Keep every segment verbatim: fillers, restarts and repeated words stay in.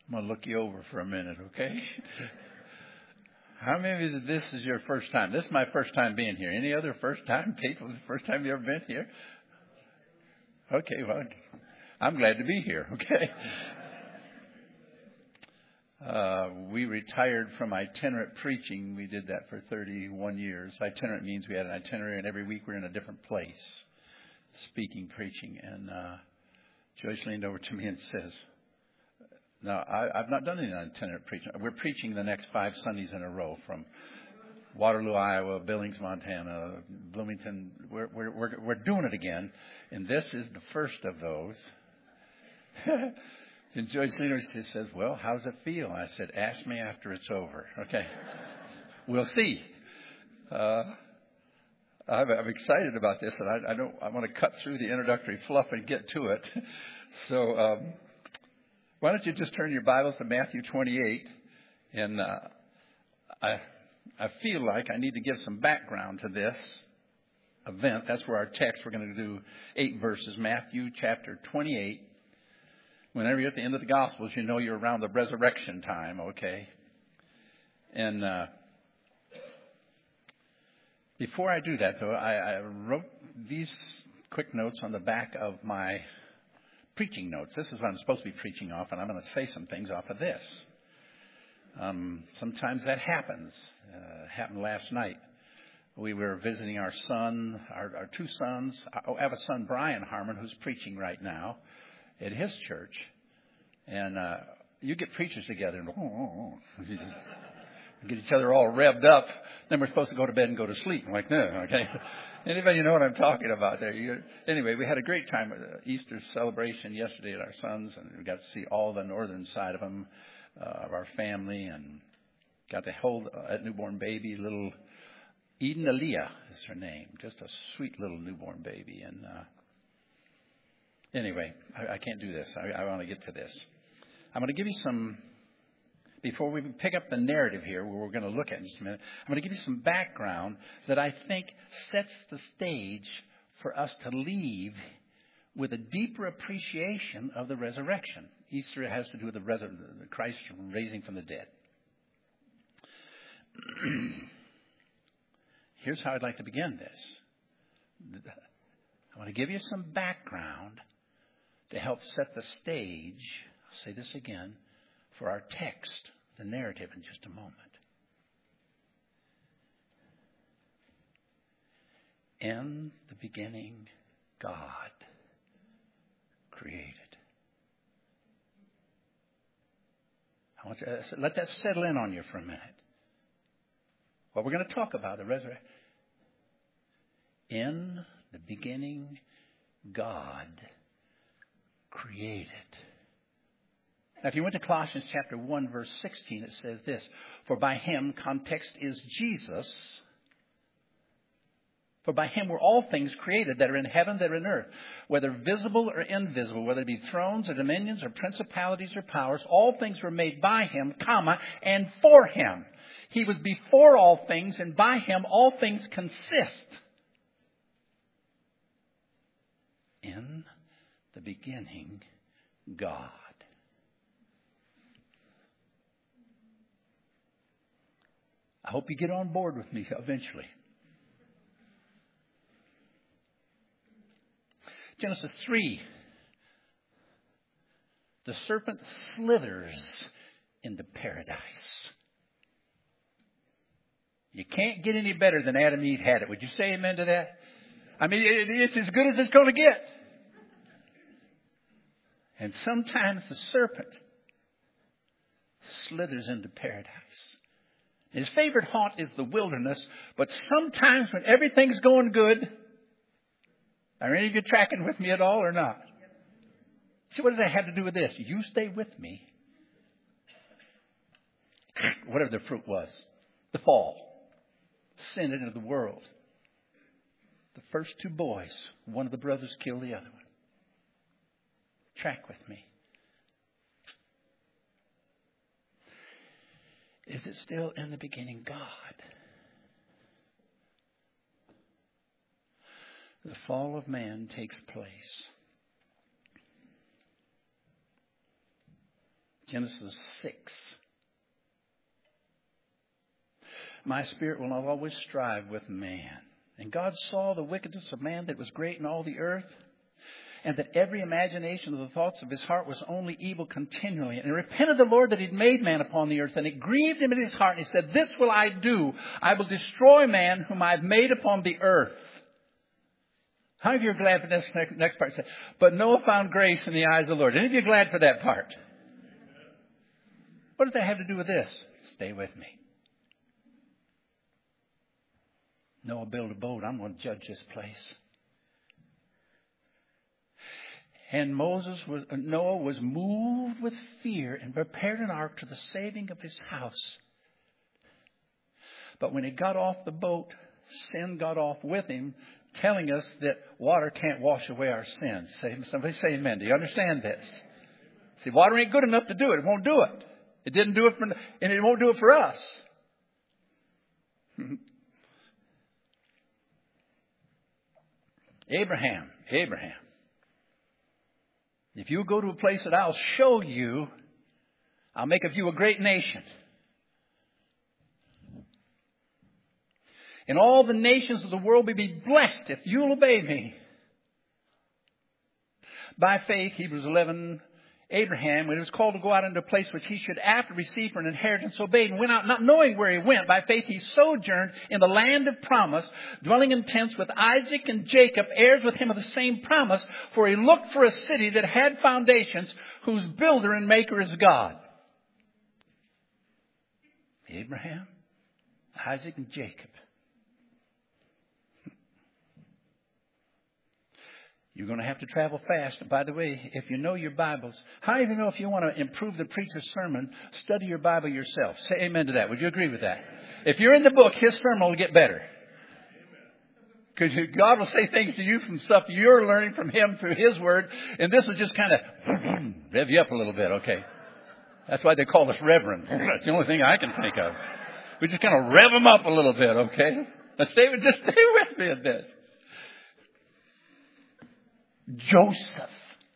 I'm going to look you over for a minute, okay? How many of you, this is your first time? This is my first time being here. Any other first time people? First time you ever been here? Okay, well, I'm glad to be here, okay? Uh, we retired from itinerant preaching. We did that for thirty-one years. Itinerant means we had an itinerary, and every week we're in a different place, speaking, preaching. And uh, Joyce leaned over to me and says, now, I, I've not done any itinerant preaching. We're preaching the next five Sundays in a row from Waterloo, Iowa, Billings, Montana, Bloomington. We're, we're, we're, we're doing it again. And this is the first of those. And Joyce leaned over and says, well, how does it feel? And I said, ask me after it's over. Okay. We'll see. Uh, I'm, I'm excited about this, and I, I don't. I want to cut through the introductory fluff and get to it. So, um, why don't you just turn your Bibles to Matthew twenty-eight, and uh, I I feel like I need to give some background to this event. That's where our text. We're going to do eight verses. Matthew chapter twenty-eight. Whenever you're at the end of the Gospels, you know you're around the resurrection time. Okay, and. Uh, Before I do that, though, I, I wrote these quick notes on the back of my preaching notes. This is what I'm supposed to be preaching off, and I'm going to say some things off of this. Um, sometimes that happens. Uh, it happened last night. We were visiting our son, our, our two sons. I have a son, Brian Harmon, who's preaching right now at his church. And uh, you get preachers together and oh, oh, oh. Get each other all revved up. Then we're supposed to go to bed and go to sleep. I'm like, no, okay. Anybody know what I'm talking about there? You, anyway, we had a great time at the Easter celebration yesterday at our son's, and we got to see all the northern side of them, uh, of our family, and got to hold a newborn baby, little Eden Aliyah is her name, just a sweet little newborn baby. And uh, anyway, I, I can't do this. I, I want to get to this. I'm going to give you some. Before we pick up the narrative here, where we're going to look at in just a minute, I'm going to give you some background that I think sets the stage for us to leave with a deeper appreciation of the resurrection. Easter has to do with the resur- Christ raising from the dead. Here's how I'd like to begin this. I want to give you some background to help set the stage. I'll say this again. For our text, the narrative in just a moment. In the beginning, God created. I want you to let that settle in on you for a minute. What we're going to talk about, the resurrection. In the beginning, God created. Now, if you went to Colossians chapter one, verse sixteen, it says this, for by him, context is Jesus, for by him were all things created that are in heaven, that are in earth, whether visible or invisible, whether it be thrones or dominions or principalities or powers, all things were made by him, comma, and for him. He was before all things, and by him all things consist. In the beginning, God. I hope you get on board with me eventually. Genesis three. The serpent slithers into paradise. You can't get any better than Adam and Eve had it. Would you say amen to that? I mean, it, it's as good as it's going to get. And sometimes the serpent slithers into paradise. His favorite haunt is the wilderness, but sometimes when everything's going good, are any of you tracking with me at all or not? See, what does that have to do with this? You stay with me. Whatever the fruit was, the fall, sin into the world. The first two boys, one of the brothers killed the other one. Track with me. Is it still in the beginning God? The fall of man takes place. Genesis six. My spirit will not always strive with man. And God saw the wickedness of man that was great in all the earth, and that every imagination of the thoughts of his heart was only evil continually. And he repented the Lord that he'd made man upon the earth, and it grieved him in his heart. And he said, this will I do. I will destroy man whom I've made upon the earth. How many of you are glad for this next part? But Noah found grace in the eyes of the Lord. Any of you glad for that part? What does that have to do with this? Stay with me. Noah built a boat. I'm going to judge this place. And Moses was, Noah was moved with fear and prepared an ark to the saving of his house. But when he got off the boat, sin got off with him, telling us that water can't wash away our sins. Somebody say amen. Do you understand this? See, water ain't good enough to do it. It won't do it. It didn't do it for, and it won't do it for us. Abraham, Abraham. If you go to a place that I'll show you, I'll make of you a great nation. And all the nations of the world will be blessed if you'll obey me. By faith, Hebrews eleven, Abraham, when he was called to go out into a place which he should after receive for an inheritance, obeyed and went out not knowing where he went. By faith, he sojourned in the land of promise, dwelling in tents with Isaac and Jacob, heirs with him of the same promise. For he looked for a city that had foundations, whose builder and maker is God. Abraham, Isaac, and Jacob. You're going to have to travel fast. And by the way, if you know your Bibles, how do you know if you want to improve the preacher's sermon, study your Bible yourself? Say amen to that. Would you agree with that? If you're in the book, his sermon will get better. Because God will say things to you from stuff you're learning from him through his word. And this will just kind of rev you up a little bit, okay? That's why they call us reverend. That's the only thing I can think of. We just kind of rev them up a little bit, okay? Now stay with, just stay with me at this. Joseph.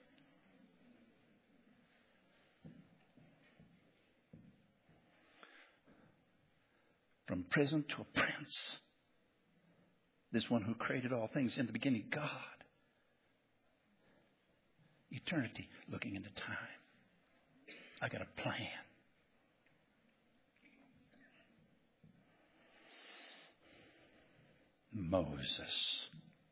From prison to a prince. This one who created all things in the beginning, God. Eternity looking into time. I got a plan. Moses.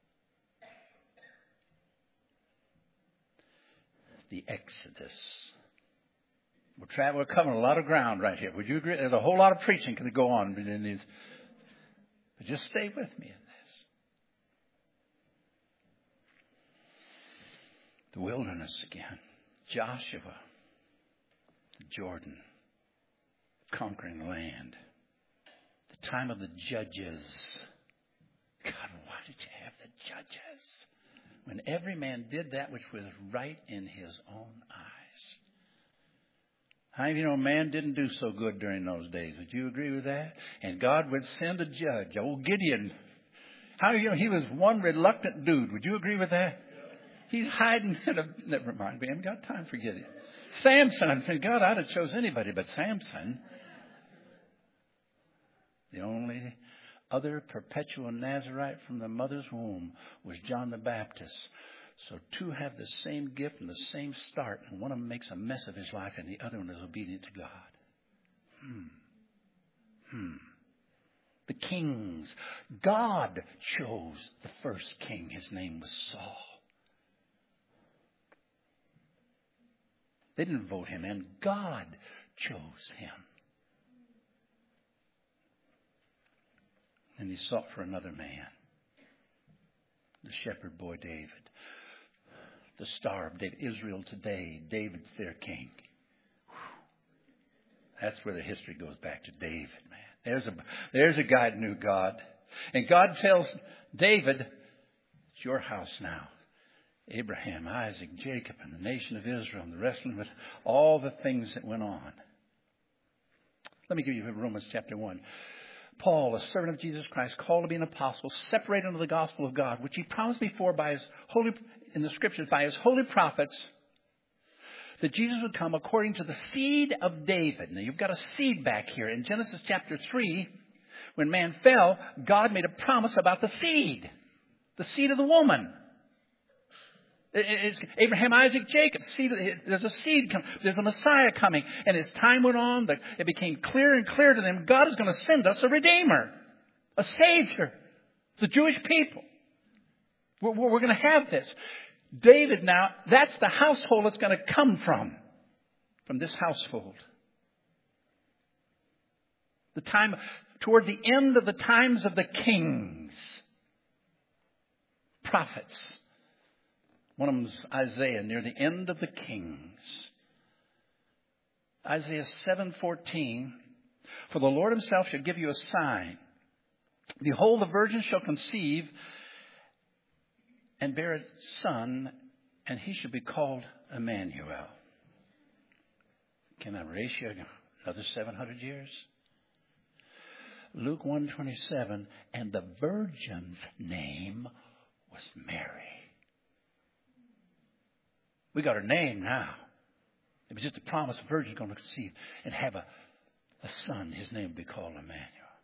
The Exodus. We're traveling, we're covering a lot of ground right here. Would you agree? There's a whole lot of preaching going to go on in these. But just stay with me in this. The wilderness again. Joshua. The Jordan. Conquering the land. The time of the judges. God, why did you have the judges? When every man did that which was right in his own eyes. How many of you know man didn't do so good during those days? Would you agree with that? And God would send a judge, old Gideon. How many of you know he was one reluctant dude? Would you agree with that? He's hiding in a... Never mind, we haven't got time for Gideon. Samson, I said, God, I'd have chose anybody but Samson. The only other perpetual Nazarite from the mother's womb was John the Baptist. So two have the same gift and the same start, and one of them makes a mess of his life, and the other one is obedient to God. Hmm. Hmm. The kings. God chose the first king. His name was Saul. They didn't vote him in. God chose him. And he sought for another man. The shepherd boy David. The star of David. Israel today. David's their king. That's where the history goes back to David, man. There's a, there's a guy that knew God. And God tells David, it's your house now. Abraham, Isaac, Jacob, and the nation of Israel, and the wrestling with all the things that went on. Let me give you Romans chapter one. Paul, a servant of Jesus Christ, called to be an apostle, separated unto the gospel of God, which he promised before by his holy, in the scriptures, by his holy prophets, that Jesus would come according to the seed of David. Now, you've got a seed back here. In Genesis chapter three, when man fell, God made a promise about the seed. The seed of the woman. It's Abraham, Isaac, Jacob. Seed, there's a seed coming. There's a Messiah coming. And as time went on, it became clearer and clearer to them. God is going to send us a Redeemer. A Savior. The Jewish people. We're, we're going to have this. David now, that's the household it's going to come from. From this household. The time, toward the end of the times of the kings. Prophets. One of them is Isaiah, near the end of the kings. Isaiah seven fourteen. For the Lord himself shall give you a sign. Behold, the virgin shall conceive and bear a son, and he shall be called Emmanuel. Can I race you another seven hundred years? Luke one twenty-seven, and the virgin's name was Mary. We got her name now. It was just a promise a virgin going to conceive and have a, a son. His name would be called Emmanuel.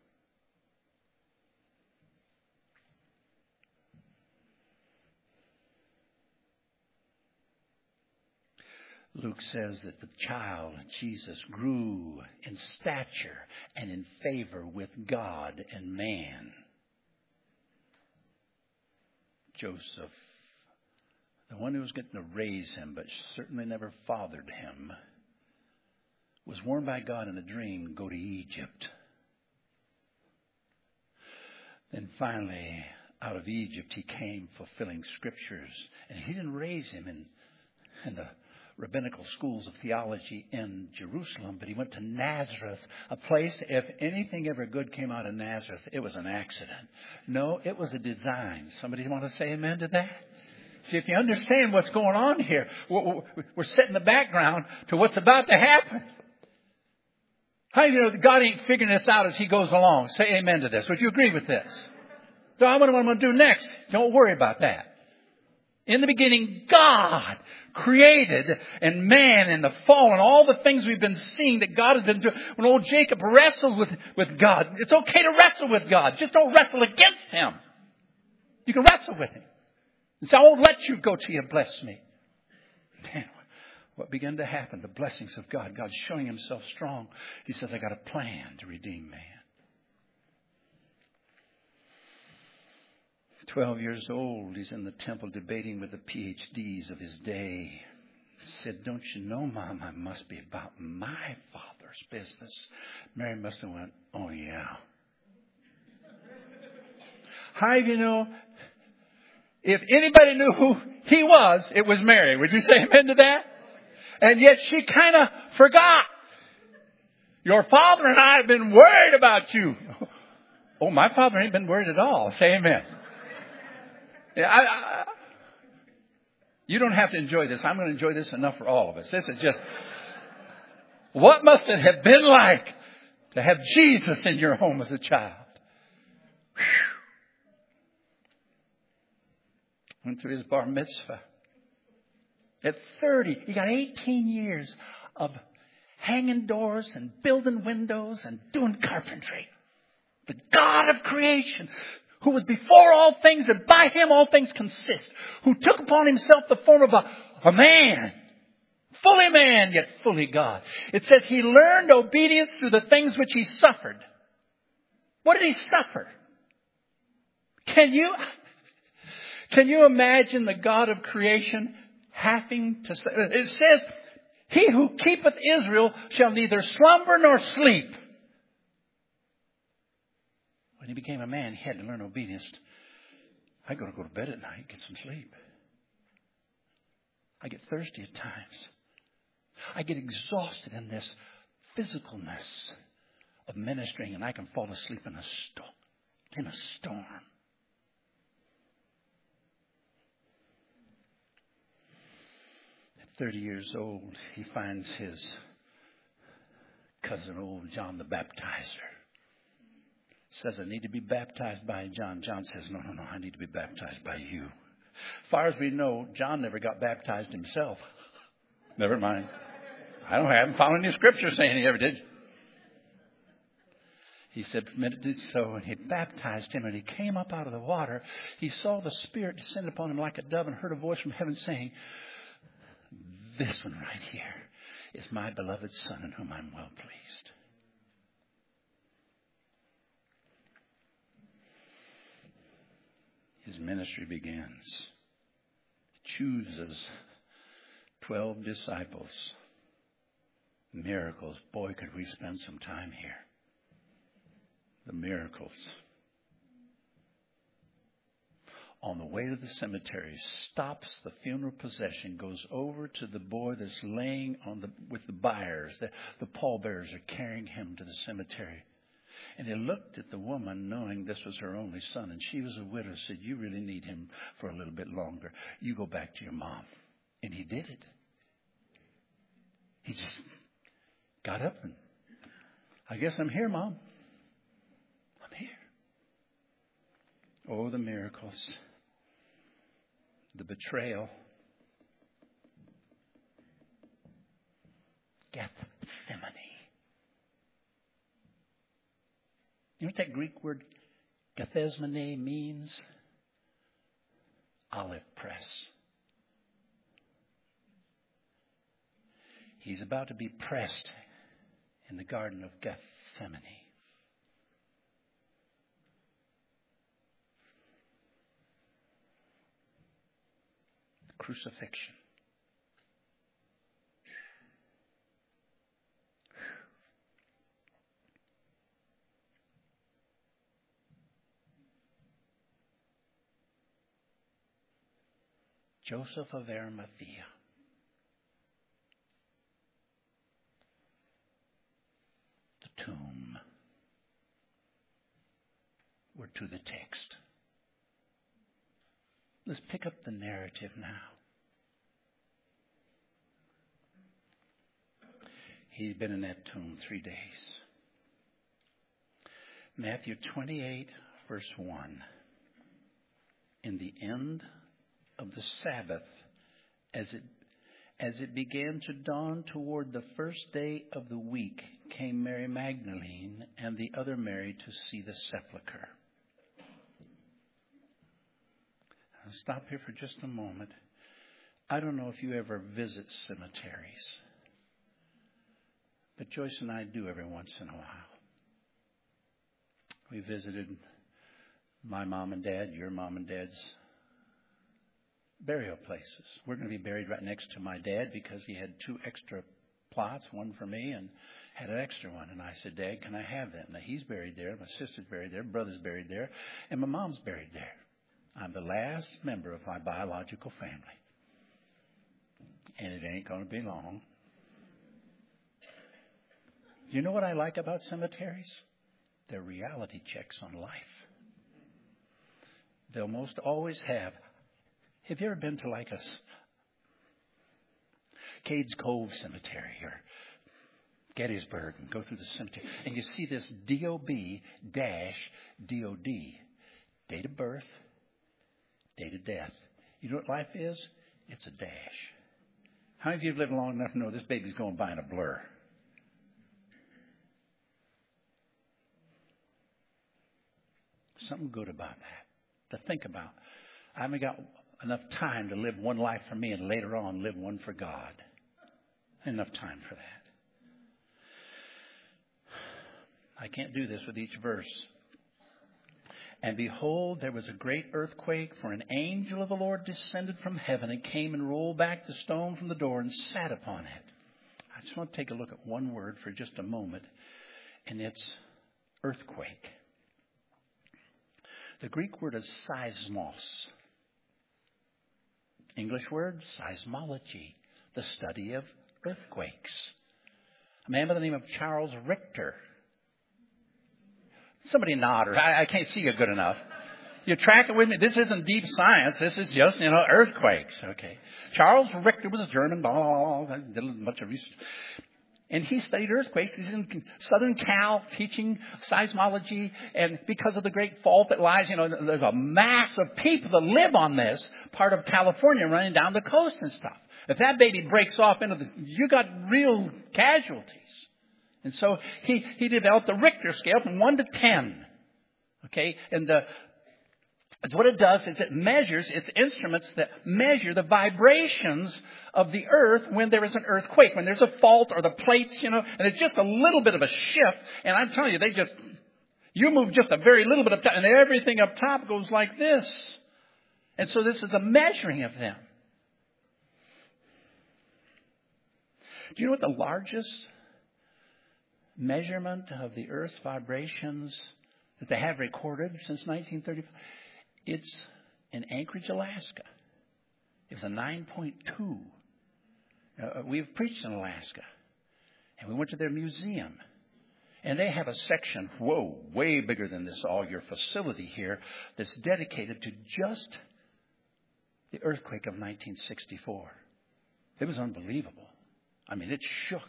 Luke says that the child, Jesus, grew in stature and in favor with God and man. Joseph, the one who was getting to raise him, but certainly never fathered him, was warned by God in a dream, go to Egypt. Then finally, out of Egypt, he came fulfilling scriptures. And he didn't raise him in, in the rabbinical schools of theology in Jerusalem, but he went to Nazareth, a place, if anything ever good came out of Nazareth, it was an accident. No, it was a design. Somebody want to say amen to that? See, if you understand what's going on here, we're setting the background to what's about to happen. How do you know that God ain't figuring this out as he goes along? Say amen to this. Would you agree with this? So I wonder what I'm going to do next. Don't worry about that. In the beginning, God created, and man and the fall and all the things we've been seeing that God has been doing. When old Jacob wrestled with, with God, it's okay to wrestle with God. Just don't wrestle against him. You can wrestle with him. And say, I won't let you go till you bless me. Man, what began to happen? The blessings of God. God's showing himself strong. He says, I got a plan to redeem man. Twelve years old, he's in the temple debating with the P H Ds of his day. He said, don't you know, Mom, I must be about my Father's business. Mary must have went, oh yeah. How do you know? If anybody knew who he was, it was Mary. Would you say amen to that? And yet she kind of forgot. Your father and I have been worried about you. Oh, my father ain't been worried at all. Say amen. Yeah, I, I, you don't have to enjoy this. I'm going to enjoy this enough for all of us. This is just, what must it have been like to have Jesus in your home as a child? Whew. Went through his bar mitzvah. At thirty, he got eighteen years of hanging doors and building windows and doing carpentry. The God of creation, who was before all things and by him all things consist, who took upon himself the form of a, a man, fully man yet fully God. It says he learned obedience through the things which he suffered. What did he suffer? Can you, can you imagine the God of creation having to say, it says, he who keepeth Israel shall neither slumber nor sleep. When he became a man, he had to learn obedience. I got to go to bed at night, get some sleep. I get thirsty at times. I get exhausted in this physicalness of ministering, and I can fall asleep in a storm. In a storm. At thirty years old, he finds his cousin, old John the Baptizer. Says, I need to be baptized by John. John says, no, no, no, I need to be baptized by you. As far as we know, John never got baptized himself. Never mind. I don't I haven't found any scripture saying he ever did. He said, permitted to do so, and he baptized him, and he came up out of the water. He saw the Spirit descend upon him like a dove and heard a voice from heaven saying, this one right here is my beloved Son in whom I'm well pleased. His ministry begins. He chooses twelve disciples. Miracles. Boy, could we spend some time here. The miracles. On the way to the cemetery, stops the funeral procession, goes over to the boy that's laying on the with the biers. The, the pallbearers are carrying him to the cemetery. And he looked at the woman, knowing this was her only son, and she was a widow, said, you really need him for a little bit longer. You go back to your mom. And he did it. He just got up and, I guess I'm here, Mom. Here. Oh, the miracles. The betrayal. Gethsemane. You know what that Greek word Gethsemane means? Olive press. He's about to be pressed in the Garden of Gethsemane. Crucifixion. Joseph of Arimathea. The tomb. We're to the text. Let's pick up the narrative now. He's been in that tomb three days. Matthew twenty-eight, verse one. In the end of the Sabbath, as it as it began to dawn toward the first day of the week, came Mary Magdalene and the other Mary to see the sepulchre. I'll stop here for just a moment. I don't know if you ever visit cemeteries, but Joyce and I do every once in a while. We visited my mom and dad, your mom and dad's burial places. We're going to be buried right next to my dad because he had two extra plots, one for me and had an extra one. And I said, Dad, can I have that? Now he's buried there, my sister's buried there, brother's buried there, and my mom's buried there. I'm the last member of my biological family. And it ain't going to be long. Do you know what I like about cemeteries? They're reality checks on life. They'll most always have. Have you ever been to like a Cades Cove Cemetery or Gettysburg and go through the cemetery and you see this D O B dash D O D, date of birth, date of death. You know what life is? It's a dash. How many of you have lived long enough to know this baby's going by in a blur? Something good about that to think about. I haven't got enough time to live one life for me and later on live one for God. Enough time for that. I can't do this with each verse. And behold, there was a great earthquake, for an angel of the Lord descended from heaven and came and rolled back the stone from the door and sat upon it. I just want to take a look at one word for just a moment, and it's earthquake. The Greek word is seismos. English word, seismology, the study of earthquakes. A man by the name of Charles Richter. Somebody nod, or I, I can't see you good enough. You're tracking with me. This isn't deep science. This is just, you know, earthquakes. Okay. Charles Richter was a German. Blah, blah, blah, did a bunch of research. And he studied earthquakes. He's in Southern Cal teaching seismology. And because of the great fault that lies, you know, there's a mass of people that live on this part of California running down the coast and stuff. If that baby breaks off into the, you got real casualties. And so he, he developed a Richter scale from one to ten. Okay. And the, what it does is it measures, it's instruments that measure the vibrations of the earth when there is an earthquake, when there's a fault or the plates, you know, and it's just a little bit of a shift. And I'm telling you, they just, you move just a very little bit up top and everything up top goes like this. And so this is a measuring of them. Do you know what the largest measurement of the earth's vibrations that they have recorded since nineteen thirty-five? It's in Anchorage, Alaska. It was a nine point two. Uh, we've preached in Alaska. And we went to their museum. And they have a section, whoa, way bigger than this, all your facility here, that's dedicated to just the earthquake of nineteen sixty-four. It was unbelievable. I mean, it shook.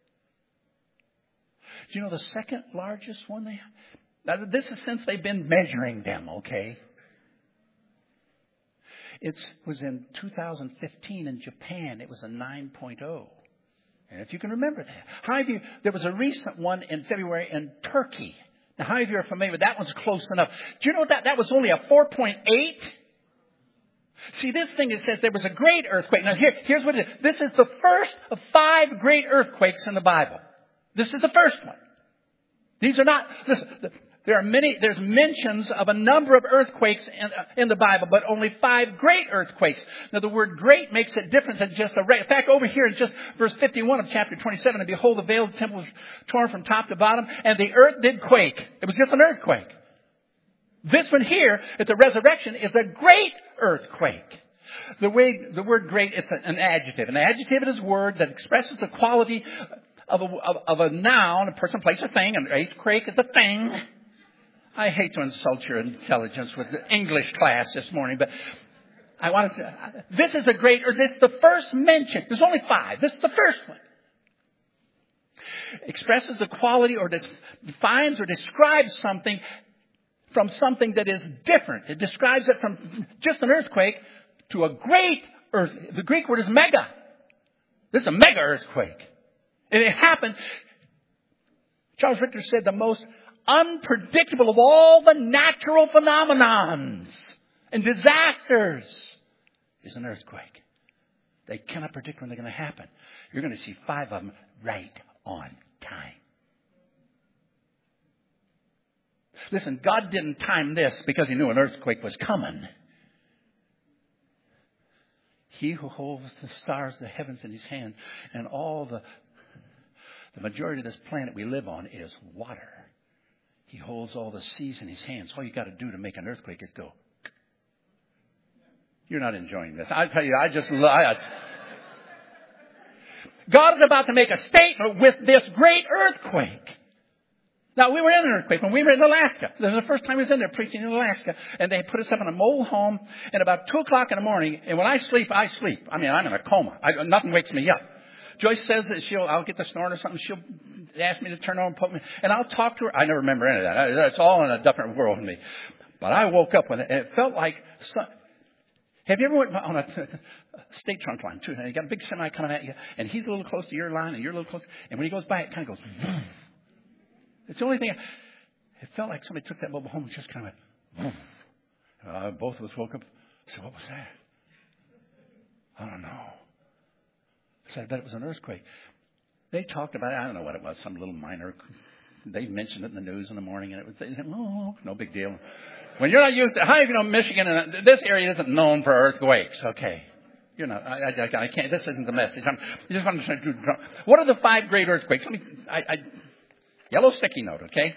Do you know the second largest one they have? Now, this is since they've been measuring them, okay? It was in two thousand fifteen in Japan. It was a nine point oh. And if you can remember that. How many of you, there was a recent one in February in Turkey. Now, how many of you are familiar with that? One's close enough. Do you know that? That was only a four point eight. See, this thing, it says there was a great earthquake. Now, here, here's what it is. This is the first of five great earthquakes in the Bible. This is the first one. These are not, listen, there are many, there's mentions of a number of earthquakes in, in the Bible, but only five great earthquakes. Now, the word great makes it different than just a, in fact, over here in just verse fifty-one of chapter twenty-seven, and behold, the veil of the temple was torn from top to bottom, and the earth did quake. It was just an earthquake. This one here, at the resurrection, is a great earthquake. The way, the word great, it's an adjective. An adjective is a word that expresses the quality of a, of, of a noun, a person, place, or thing. An earthquake is a thing. I hate to insult your intelligence with the English class this morning, but I wanted to, this is a great, or this is the first mention. There's only five. This is the first one. Expresses the quality or defines or describes something from something that is different. It describes it from just an earthquake to a great earth. The Greek word is mega. This is a mega earthquake. And it happened, Charles Richter said, the most unpredictable of all the natural phenomenons and disasters is an earthquake. They cannot predict when they're going to happen. You're going to see five of them right on time. Listen, God didn't time this because he knew an earthquake was coming. He who holds the stars, the heavens in his hand, and all the, the majority of this planet we live on is water. He holds all the seas in his hands. All you got to do to make an earthquake is go. You're not enjoying this. I tell you, I just, I, God is about to make a statement with this great earthquake. Now, we were in an earthquake when we were in Alaska. This was the first time I was in there preaching in Alaska. And they put us up in a mobile home at about two o'clock in the morning. And when I sleep, I sleep. I mean, I'm in a coma. I, nothing wakes me up. Joyce says that she'll, I'll get the snoring or something. She'll ask me to turn on and put me, and I'll talk to her. I never remember any of that. It's all in a different world to me. But I woke up with it, and it felt like, have you ever went on a state trunk line too? And you got a big semi coming at you, and he's a little close to your line, and you're a little close. And when he goes by, it kind of goes, boom. It's the only thing. I, it felt like somebody took that mobile home and just kind of went, boom. Uh, both of us woke up. I said, what was that? I don't know. I said, I bet it was an earthquake. They talked about it. I don't know what it was. Some little minor. They mentioned it in the news in the morning, and it was, they said, oh, no big deal. When you're not used to, how do you know Michigan, and this area isn't known for earthquakes? Okay. You know, I, I, I can't, this isn't the message. I'm, I just want to, what are the five great earthquakes? Let me, I, I, yellow sticky note, okay?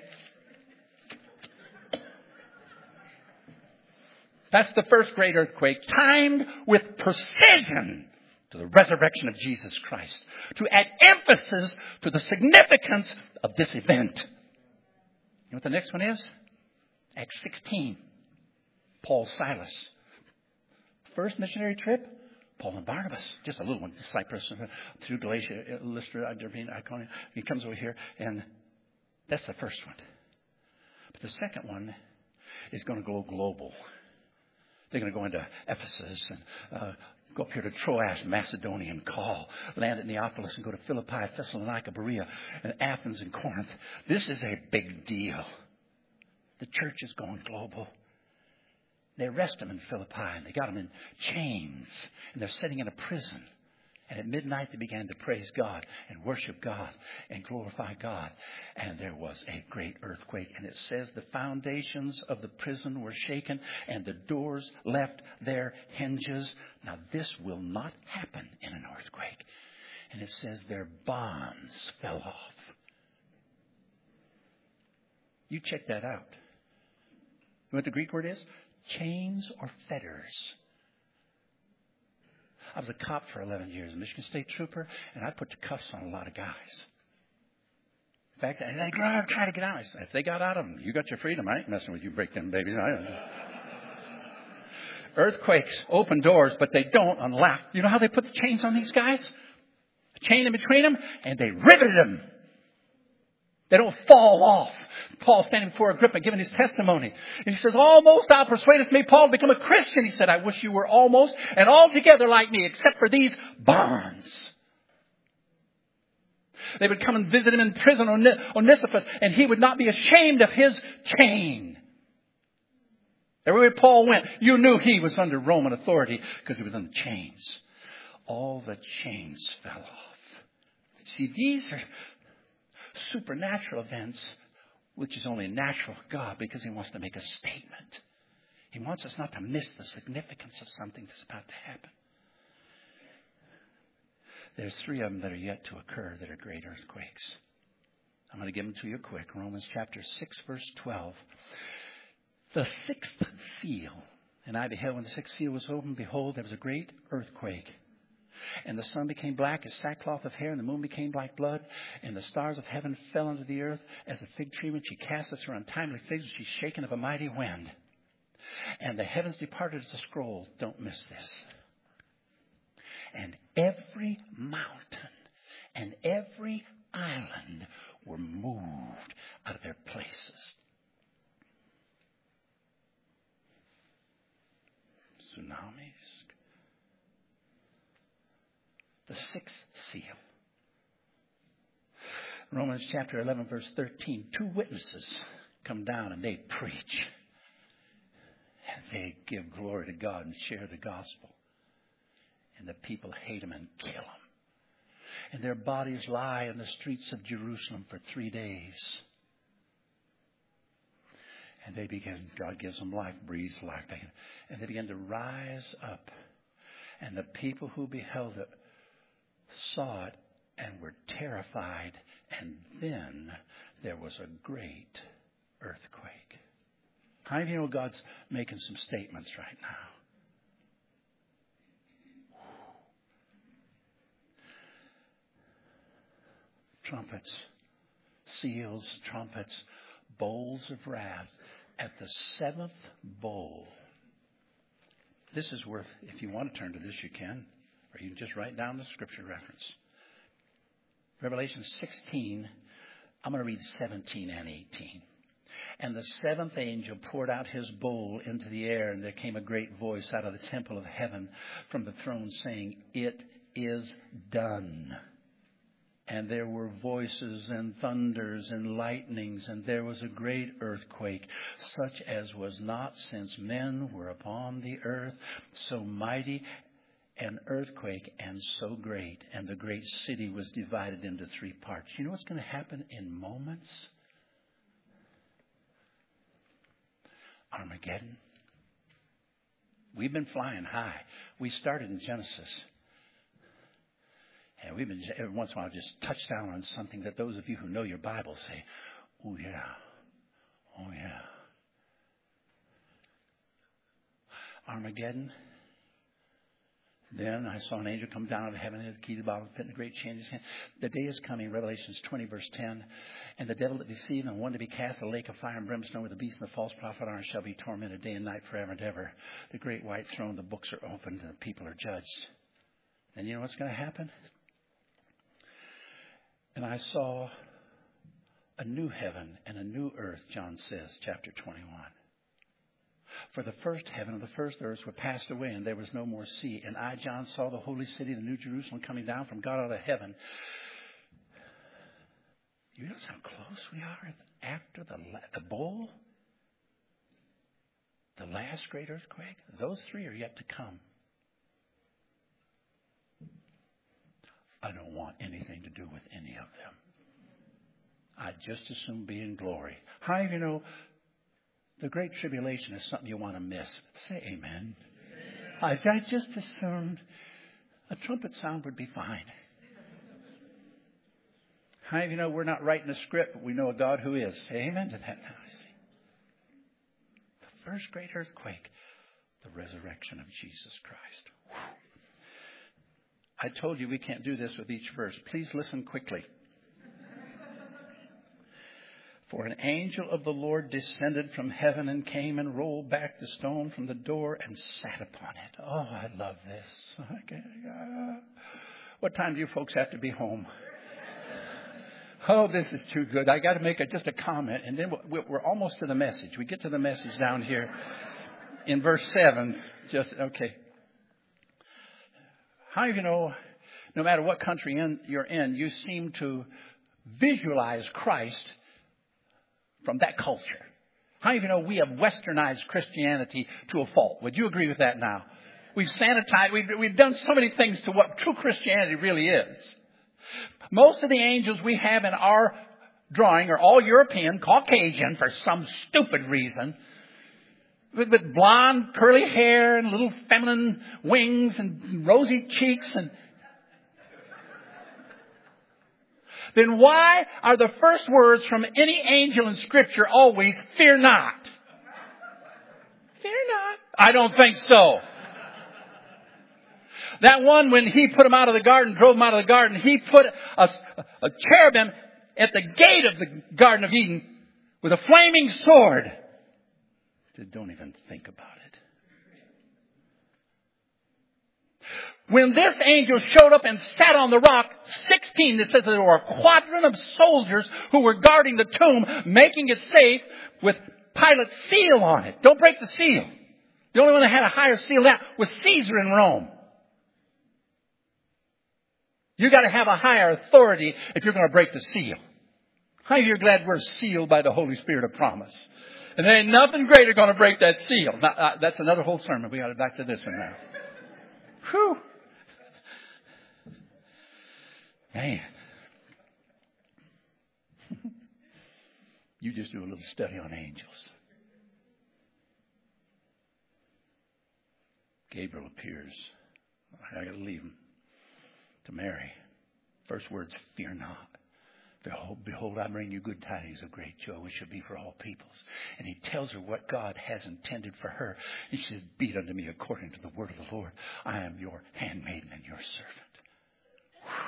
That's the first great earthquake, timed with precision to the resurrection of Jesus Christ, to add emphasis to the significance of this event. You know what the next one is? Acts sixteen. Paul, Silas. First missionary trip, Paul and Barnabas, just a little one, Cyprus, through Galatia, Lystra, Derbe, Iconium. He comes over here, and that's the first one. But the second one is going to go global. They're going to go into Ephesus and uh, go up here to Troas, Macedonia, and call, land at Neapolis, and go to Philippi, Thessalonica, Berea, and Athens and Corinth. This is a big deal. The church is going global. They arrest him in Philippi, and they got him in chains, and they're sitting in a prison. And at midnight, they began to praise God and worship God and glorify God. And there was a great earthquake. And it says the foundations of the prison were shaken and the doors left their hinges. Now, this will not happen in an earthquake. And it says their bonds fell off. You check that out. You know what the Greek word is? Chains or fetters. I was a cop for eleven years, a Michigan State Trooper, and I put the cuffs on a lot of guys. In fact, and they try to get out. I said, if they got out of them, you got your freedom. I ain't messing with you, break them babies. Earthquakes open doors, but they don't unlock. You know how they put the chains on these guys? A chain in between them, and they riveted them. They don't fall off. Paul standing before Agrippa giving his testimony. And he says, almost thou persuadest me, Paul, to become a Christian. He said, I wish you were almost and altogether like me, except for these bonds. They would come and visit him in prison on Onesiphorus, and he would not be ashamed of his chain. Everywhere Paul went, you knew he was under Roman authority because he was in the chains. All the chains fell off. See, these are supernatural events, which is only natural of God because he wants to make a statement. He wants us not to miss the significance of something that's about to happen. There's three of them that are yet to occur that are great earthquakes. I'm going to give them to you quick. Romans chapter six, verse twelve. The sixth seal. And I beheld when the sixth seal was opened, behold, there was a great earthquake. And the sun became black as sackcloth of hair, and the moon became like blood, and the stars of heaven fell unto the earth as a fig tree when she casteth her untimely figs, she's shaken of a mighty wind. And the heavens departed as a scroll. Don't miss this. And every mountain and every island were moved out of their places. Tsunamis. The sixth seal. Romans chapter eleven, verse thirteen. Two witnesses come down and they preach. And they give glory to God and share the gospel. And the people hate them and kill them. And their bodies lie in the streets of Jerusalem for three days. And they begin, God gives them life, breathes life. And they begin to rise up. And the people who beheld it saw it and were terrified, and then there was a great earthquake. How many of you know God's making some statements right now? Trumpets, seals, trumpets, bowls of wrath. At the seventh bowl. This is worth, if you want to turn to this, you can. Or you can just write down the scripture reference. Revelation sixteen, I'm going to read seventeen and eighteen. And the seventh angel poured out his bowl into the air, and there came a great voice out of the temple of heaven from the throne saying, it is done. And there were voices and thunders and lightnings, and there was a great earthquake, such as was not since men were upon the earth, so mighty an earthquake and so great. And the great city was divided into three parts. You know what's going to happen in moments? Armageddon. We've been flying high. We started in Genesis. And we've been, every once in a while, just touch down on something that those of you who know your Bible say, oh, yeah. Oh, yeah. Armageddon. Then I saw an angel come down out of heaven and had the key to the bottom of the pit and a great chain in his hand. The day is coming, Revelations twenty, verse ten. And the devil that deceived and one to be cast in the lake of fire and brimstone with the beast and the false prophet are shall be tormented day and night forever and ever. The great white throne, the books are opened and the people are judged. And you know what's going to happen? And I saw a new heaven and a new earth, John says, chapter twenty-one. For the first heaven and the first earth were passed away, and there was no more sea. And I, John, saw the holy city, the new Jerusalem, coming down from God out of heaven. You realize how close we are after the, the bowl? The last great earthquake? Those three are yet to come. I don't want anything to do with any of them. I'd just as soon be in glory. How do you know the Great Tribulation is something you want to miss? Say amen. Amen. I, I just assumed a trumpet sound would be fine. How do you know we're not writing a script, but we know a God who is? Say amen to that now. See? The first great earthquake, the resurrection of Jesus Christ. Whew. I told you we can't do this with each verse. Please listen quickly. For an angel of the Lord descended from heaven and came and rolled back the stone from the door and sat upon it. Oh, I love this. Okay. What time do you folks have to be home? Oh, this is too good. I got to make a, just a comment, and then we're almost to the message. We get to the message down here in verse seven. Just okay. How do you know, no matter what country in, you're in, you seem to visualize Christ from that culture? How do you know we have westernized Christianity to a fault? Would you agree with that now? We've sanitized, we've, we've done so many things to what true Christianity really is. Most of the angels we have in our drawing are all European, Caucasian for some stupid reason. With, with blonde, curly hair and little feminine wings and rosy cheeks. And then why are the first words from any angel in Scripture always, fear not? Fear not. I don't think so. That one, when he put him out of the garden, drove him out of the garden, he put a, a cherubim at the gate of the Garden of Eden with a flaming sword. Just don't even think about it. When this angel showed up and sat on the rock, sixteen, it says there were a quadrant of soldiers who were guarding the tomb, making it safe with Pilate's seal on it. Don't break the seal. The only one that had a higher seal than that was Caesar in Rome. You got to have a higher authority if you're going to break the seal. How many of you are glad we're sealed by the Holy Spirit of promise? And there ain't nothing greater going to break that seal. Now, uh, that's another whole sermon. We got it back to this one now. Whew. Man. You just do a little study on angels. Gabriel appears. I got to leave him. To Mary. First words, fear not. Behold, behold, I bring you good tidings of great joy, which shall be for all peoples. And he tells her what God has intended for her. And she says, be it unto me according to the word of the Lord. I am your handmaiden and your servant. Whew.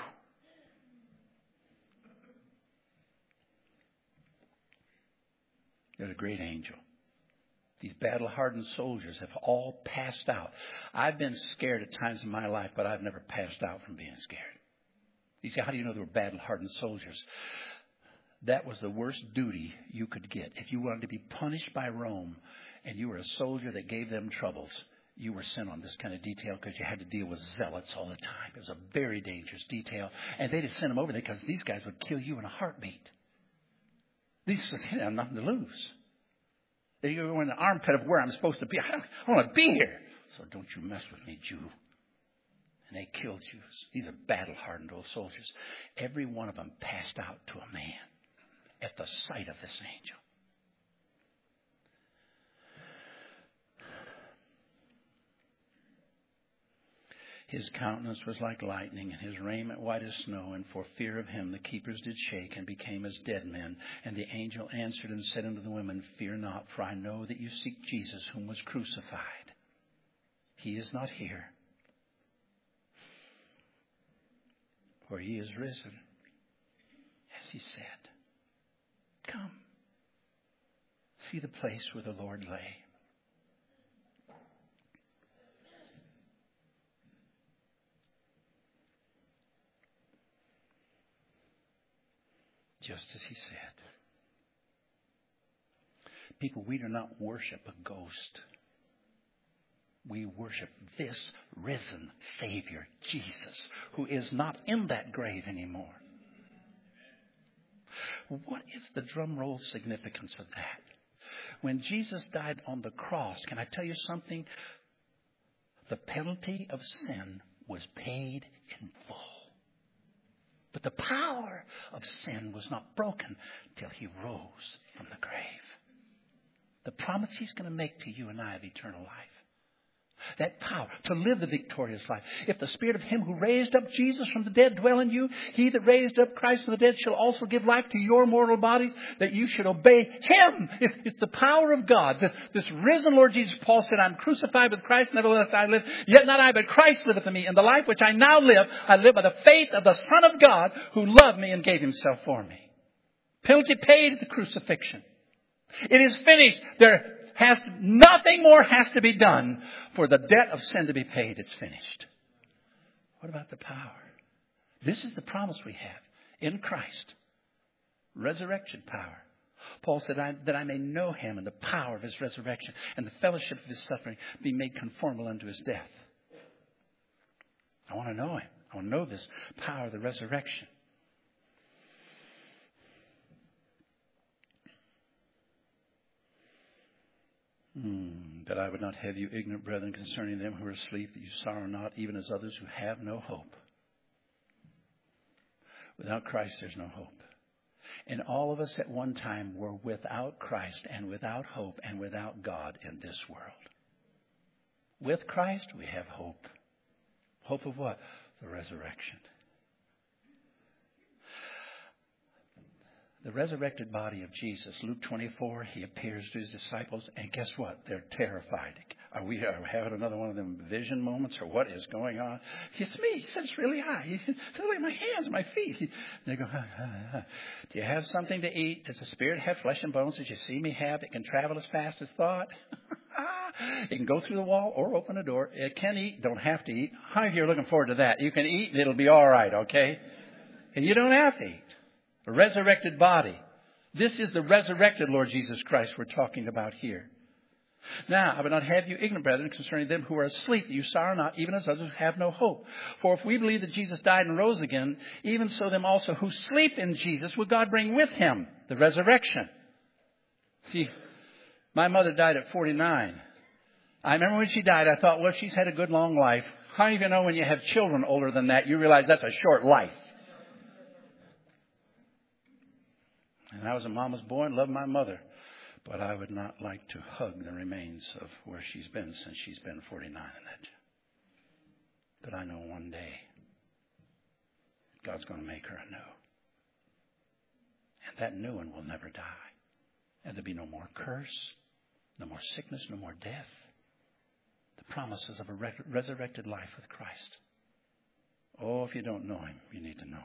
There's a great angel. These battle-hardened soldiers have all passed out. I've been scared at times in my life, but I've never passed out from being scared. You say, how do you know they were battle-hardened soldiers? That was the worst duty you could get. If you wanted to be punished by Rome and you were a soldier that gave them troubles, you were sent on this kind of detail because you had to deal with zealots all the time. It was a very dangerous detail. And they just sent them over there because these guys would kill you in a heartbeat. These guys had nothing to lose. You were in the armpit of where I'm supposed to be. I, don't, I want to be here. So don't you mess with me, Jew. And they killed Jews. These are battle-hardened old soldiers. Every one of them passed out to a man at the sight of this angel. His countenance was like lightning, and his raiment white as snow. And for fear of him, the keepers did shake and became as dead men. And the angel answered and said unto the women, fear not, for I know that you seek Jesus, whom was crucified. He is not here, for he is risen, as he said. Come, see the place where the Lord lay. just as he said. People, we do not worship a ghost. We worship this risen Savior, Jesus, who is not in that grave anymore. What is the drum roll significance of that? When Jesus died on the cross, can I tell you something? The penalty of sin was paid in full. But the power of sin was not broken till he rose from the grave. The promise he's going to make to you and I of eternal life. That power to live the victorious life. If the Spirit of him who raised up Jesus from the dead dwell in you, he that raised up Christ from the dead shall also give life to your mortal bodies, that you should obey him. It's, it's the power of God. This, this risen Lord Jesus, Paul said, I'm crucified with Christ, nevertheless I live. Yet not I, but Christ liveth in me. And the life which I now live, I live by the faith of the Son of God, who loved me and gave himself for me. Penalty paid at the crucifixion. It is finished. There has nothing more has to be done for the debt of sin to be paid. It's finished. What about the power? This is the promise we have in Christ. Resurrection power. Paul said I, that I may know him and the power of his resurrection and the fellowship of his suffering, be made conformable unto his death. I want to know him. I want to know this power of the resurrection. Hmm, that I would not have you ignorant, brethren, concerning them who are asleep, that you sorrow not, even as others who have no hope. Without Christ, there's no hope. And all of us at one time were without Christ and without hope and without God in this world. With Christ, we have hope. Hope of what? The resurrection. The resurrected body of Jesus, Luke twenty-four, he appears to his disciples, and guess what? They're terrified. Are we, are we having another one of them vision moments, or what is going on? It's me. He said, it's really high. Look at my hands, my feet. They go, ha, ha, ha. Do you have something to eat? Does the Spirit have flesh and bones as you see me have? It can travel as fast as thought. It can go through the wall or open the door. It can eat, don't have to eat. How many of you are looking forward to that? You can eat and it'll be all right, okay? And you don't have to eat. A resurrected body. This is the resurrected Lord Jesus Christ we're talking about here. Now, I would not have you ignorant, brethren, concerning them who are asleep, that you sorrow not, even as others have no hope. For if we believe that Jesus died and rose again, even so them also who sleep in Jesus will God bring with him the resurrection. See, my mother died at forty-nine. I remember when she died, I thought, well, she's had a good long life. How do you know when you have children older than that, you realize that's a short life? And I was a mama's boy and loved my mother. But I would not like to hug the remains of where she's been since she's been forty-nine in that. But I know one day God's going to make her anew. And that new one will never die. And there'll be no more curse, no more sickness, no more death. The promises of a re- resurrected life with Christ. Oh, if you don't know him, you need to know him.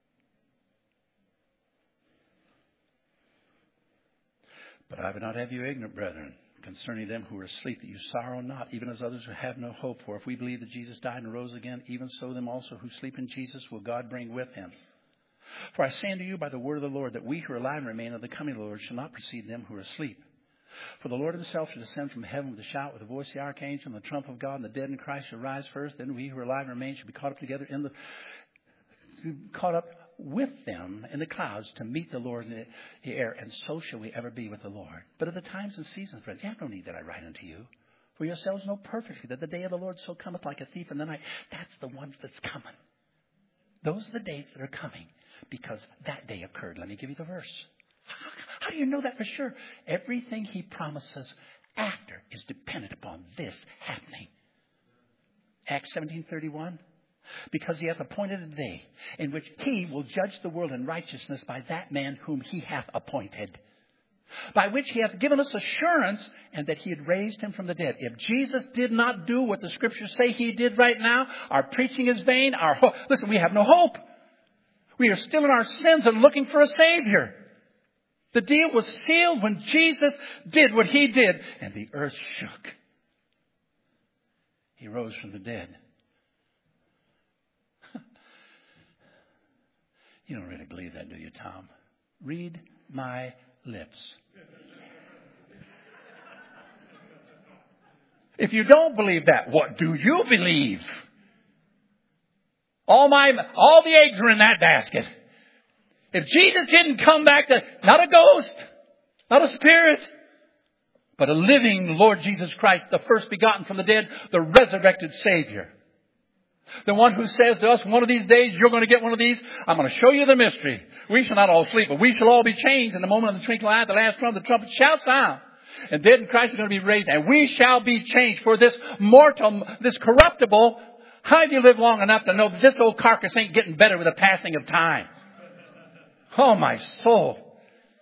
But I would not have you ignorant, brethren, concerning them who are asleep, that you sorrow not, even as others who have no hope. For if we believe that Jesus died and rose again, even so them also who sleep in Jesus will God bring with him. For I say unto you by the word of the Lord, that we who are alive and remain of the coming of the Lord shall not precede them who are asleep. For the Lord himself shall descend from heaven with a shout, with the voice of the archangel, and the trump of God, and the dead in Christ shall rise first. Then we who are alive and remain shall be caught up together in the caught up with them in the clouds to meet the Lord in the air, and so shall we ever be with the Lord. But at the times and seasons, friends, you have no need that I write unto you. For yourselves know perfectly that the day of the Lord so cometh like a thief in the night. That's the one that's coming. Those are the days that are coming, because that day occurred. Let me give you the verse. How, how do you know that for sure? Everything he promises after is dependent upon this happening. Acts seventeen thirty-one. Because he hath appointed a day in which he will judge the world in righteousness by that man whom he hath appointed. By which he hath given us assurance, and that he had raised him from the dead. If Jesus did not do what the scriptures say he did right now, our preaching is vain. Our hope, listen, we have no hope. We are still in our sins and looking for a Savior. The deal was sealed when Jesus did what he did, and the earth shook. He rose from the dead. You don't really believe that, do you, Tom? Read my lips. If you don't believe that, what do you believe? All my, all the eggs are in that basket. If Jesus didn't come back to, not a ghost, not a spirit, but a living Lord Jesus Christ, the first begotten from the dead, the resurrected Savior. The one who says to us, one of these days you're going to get one of these. I'm going to show you the mystery. We shall not all sleep, but we shall all be changed in the moment of the twinkling eye, the last trump, the trumpet shall sound. And dead in Christ are going to be raised, and we shall be changed. For this mortal, this corruptible, how have you lived long enough to know that this old carcass ain't getting better with the passing of time? Oh, my soul.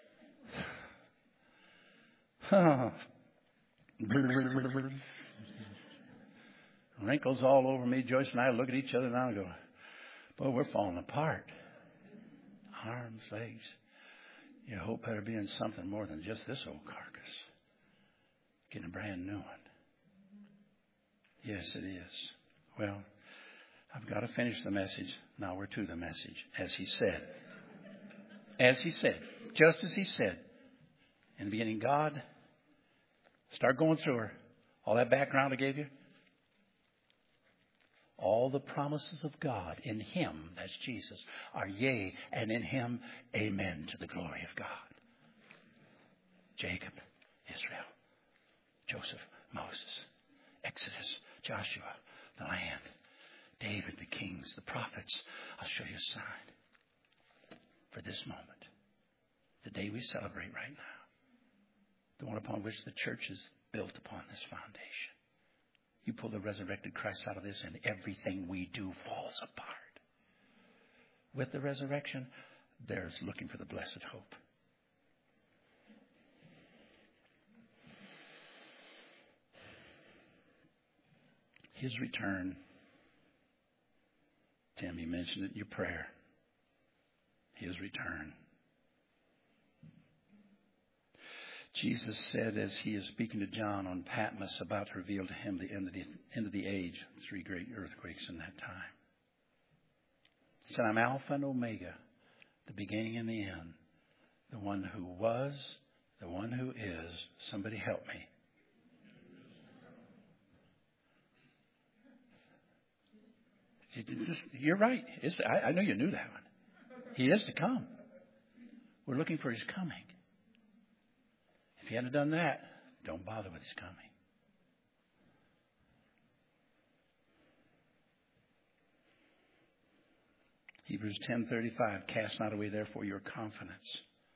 Oh. Wrinkles all over me. Joyce and I look at each other now and go, boy, we're falling apart. Arms, legs. You hope better be in something more than just this old carcass. Getting a brand new one. Yes, it is. Well, I've got to finish the message. Now we're to the message. As he said. As he said. Just as he said. In the beginning, God. Start going through her. All that background I gave you. All the promises of God in Him, that's Jesus, are yea, and in Him, amen, to the glory of God. Jacob, Israel, Joseph, Moses, Exodus, Joshua, the land, David, the kings, the prophets. I'll show you a sign for this moment, the day we celebrate right now, the one upon which the church is built upon this foundation. You pull the resurrected Christ out of this and everything we do falls apart. With the resurrection, there's looking for the blessed hope. His return. Tim, you mentioned it in your prayer. His return. Jesus said as he is speaking to John on Patmos about to reveal to him the end of the end of the age, three great earthquakes in that time. He said, I'm Alpha and Omega, the beginning and the end, the one who was, the one who is. Somebody help me. You're right. It's, I, I know you knew that one. He is to come. We're looking for his coming. If you hadn't done that, don't bother with his coming. Hebrews ten thirty-five, cast not away therefore your confidence,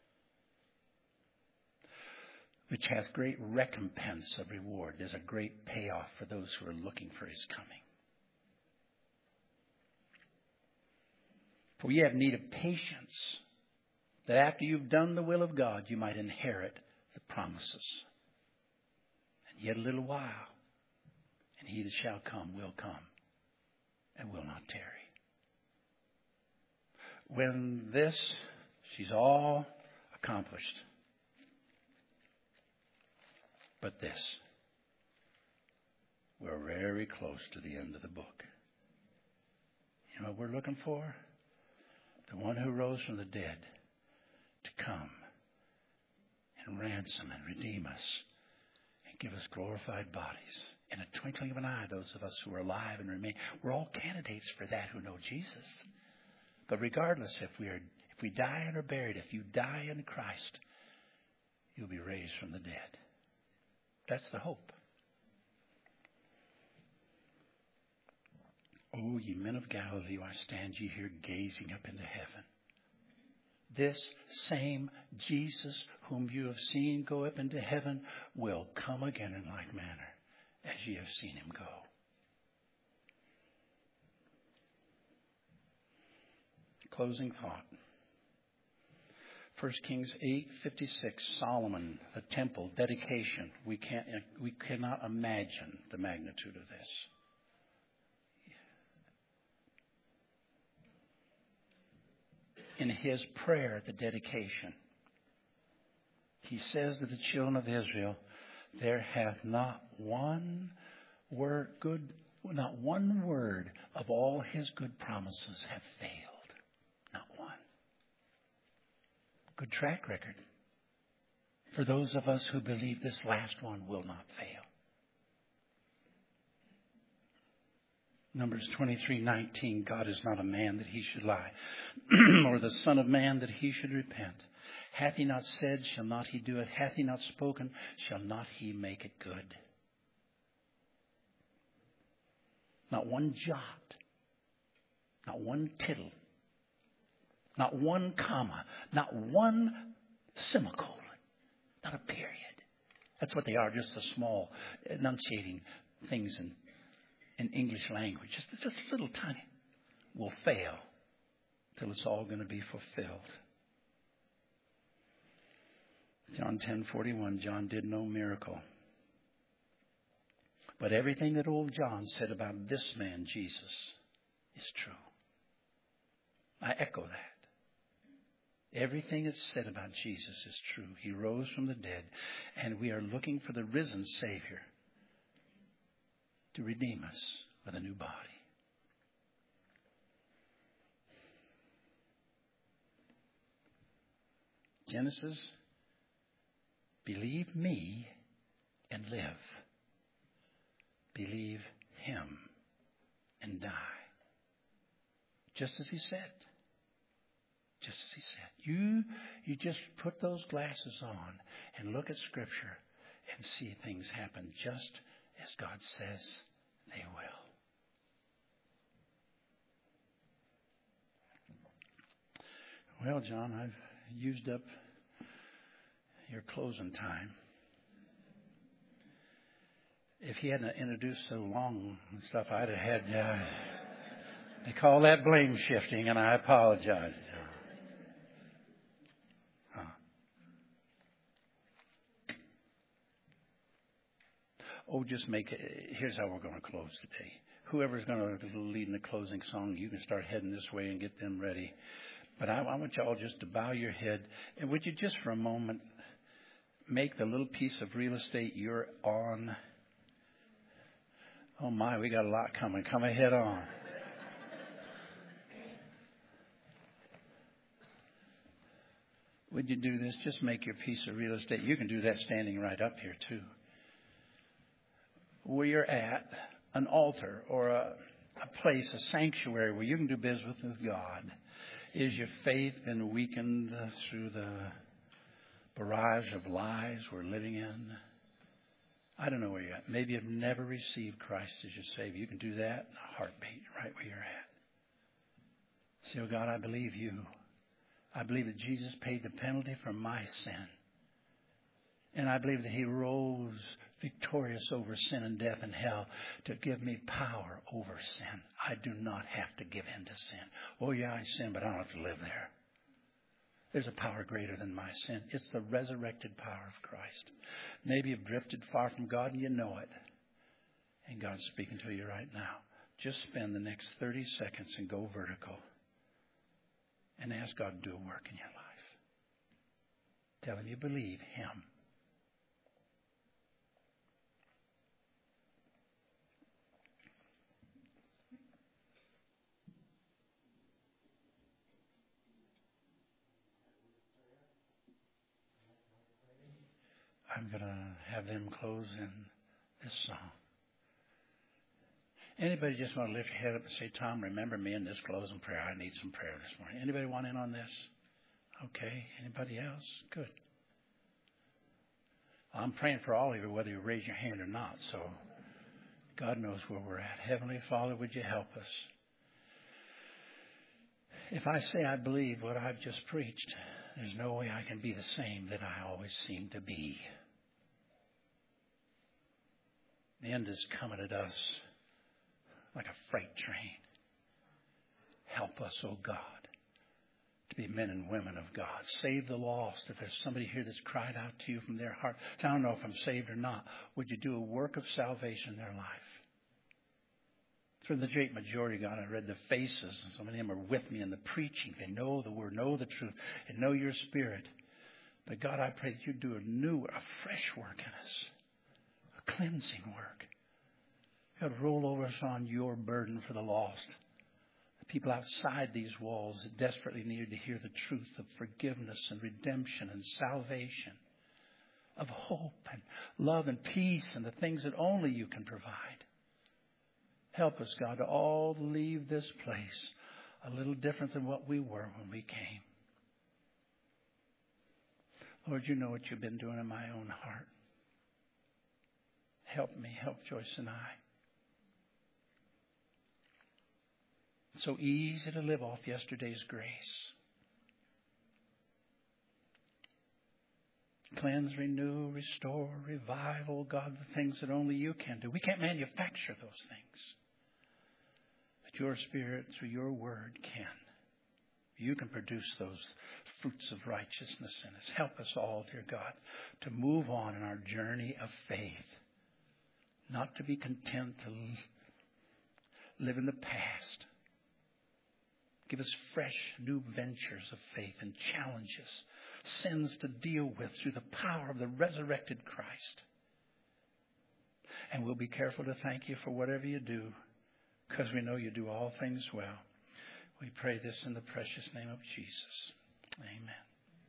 which hath great recompense of reward. There's a great payoff for those who are looking for his coming. For ye have need of patience, that after you've done the will of God, you might inherit the promises. And yet a little while, and he that shall come will come and will not tarry. When this, she's all accomplished. But this, we're very close to the end of the book. You know what we're looking for? The one who rose from the dead to come and ransom and redeem us and give us glorified bodies. In a twinkling of an eye, those of us who are alive and remain, we're all candidates for that who know Jesus. But regardless, if we are, if we die and are buried, if you die in Christ, you'll be raised from the dead. That's the hope. O ye men of Galilee, why stand ye here gazing up into heaven? This same Jesus whom you have seen go up into heaven will come again in like manner as ye have seen him go. Closing thought. First Kings eight fifty-six, Solomon, the temple, dedication. We can't, we cannot imagine the magnitude of this. In his prayer at the dedication, he says to the children of Israel, there hath not one word good, not one word of all his good promises have failed. Not one. Good track record for those of us who believe this last one will not fail. Numbers twenty-three nineteen, God is not a man that he should lie, or the son of man that he should repent. Hath he not said, shall not he do it? Hath he not spoken, shall not he make it good? Not one jot, not one tittle, not one comma, not one semicolon, not a period. That's what they are, just the small enunciating things in in English language, just, just a little tiny, will fail till it's all going to be fulfilled. John ten forty-one, John did no miracle. But everything that old John said about this man, Jesus, is true. I echo that. Everything that's said about Jesus is true. He rose from the dead, and we are looking for the risen Savior to redeem us with a new body. Genesis, believe me and live. Believe him and die. Just as he said. Just as he said. You, you just put those glasses on and look at Scripture and see things happen just as God says they will. Well, John, I've used up your closing time. If he hadn't introduced so long and stuff, I'd have had, uh, they call that blame shifting, and I apologize. Huh. Oh, just make it. Here's how we're going to close today. Whoever's going to lead in the closing song, you can start heading this way and get them ready. But I, I want you all just to bow your head. And would you just for a moment make the little piece of real estate you're on? Oh, my, we got a lot coming. Come ahead on. Would you do this? Just make your piece of real estate. You can do that standing right up here, too. Where you're at, an altar or a, a place, a sanctuary where you can do business with God. Is your faith been weakened through the barrage of lies we're living in? I don't know where you're at. Maybe you've never received Christ as your Savior. You can do that in a heartbeat right where you're at. Say, oh God, I believe you. I believe that Jesus paid the penalty for my sin. And I believe that he rose victorious over sin and death and hell to give me power over sin. I do not have to give in to sin. Oh, yeah, I sin, but I don't have to live there. There's a power greater than my sin. It's the resurrected power of Christ. Maybe you've drifted far from God and you know it. And God's speaking to you right now. Just spend the next thirty seconds and go vertical. And ask God to do a work in your life. Tell him you believe him. I'm going to have them close in this song. Anybody just want to lift your head up and say, Tom, remember me in this closing prayer. I need some prayer this morning. Anybody want in on this? Okay. Anybody else? Good. I'm praying for all of you, whether you raise your hand or not. So God knows where we're at. Heavenly Father, would you help us? If I say I believe what I've just preached, there's no way I can be the same that I always seem to be. The end is coming at us like a freight train. Help us, oh God, to be men and women of God. Save the lost. If there's somebody here that's cried out to you from their heart, I don't know if I'm saved or not, would you do a work of salvation in their life? For the great majority, God, I read the faces. Some of them are with me in the preaching. They know the word, know the truth, and know your spirit. But God, I pray that you do a new, a fresh work in us. A cleansing work. God, roll over us on your burden for the lost. People outside these walls that desperately need to hear the truth of forgiveness and redemption and salvation, of hope and love and peace and the things that only you can provide. Help us, God, to all leave this place a little different than what we were when we came. Lord, you know what you've been doing in my own heart. Help me, help Joyce and I. It's so easy to live off yesterday's grace. Cleanse, renew, restore, revive, oh God, the things that only you can do. We can't manufacture those things. But your Spirit, through your word, can. You can produce those fruits of righteousness in us. Help us all, dear God, to move on in our journey of faith. Not to be content to live in the past. Give us fresh new ventures of faith and challenges, sins to deal with through the power of the resurrected Christ. And we'll be careful to thank you for whatever you do, because we know you do all things well. We pray this in the precious name of Jesus. Amen.